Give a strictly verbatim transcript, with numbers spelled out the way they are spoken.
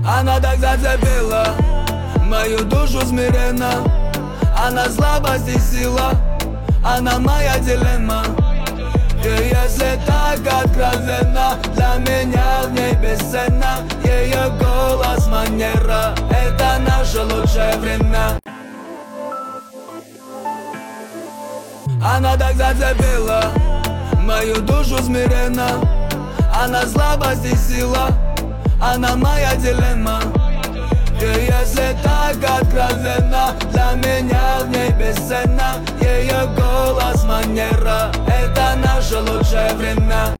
Она так зацепила мою душу смиренно. Она слабость и сила, она моя дилемма. И если так откровенно, для меня в ней бесценно. Ее голос, манера, это наше лучшее время. Она так зацепила мою душу смиренно. Она слабость и сила, она моя дилемма. И если так откровенно, для меня в ней бесценно. Ее голос, манера, это наше лучшее время.